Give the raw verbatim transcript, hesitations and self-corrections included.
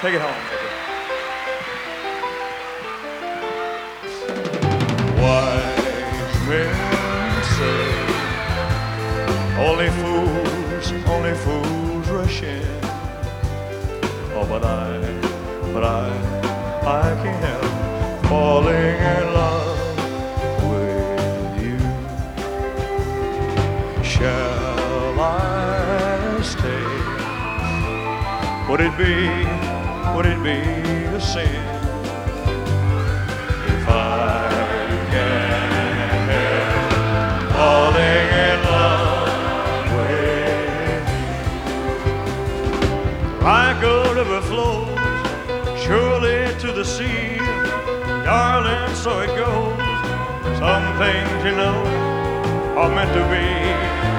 Take it home, baby. Wise men say only fools, only fools rush in. Oh, but I, but I, I can't help falling in love with you. Shall I stay? Would it be, would it be a sin if I can't help falling in love with you? Like a river flows surely to the sea, darling, so it goes. Some things, you know, are meant to be.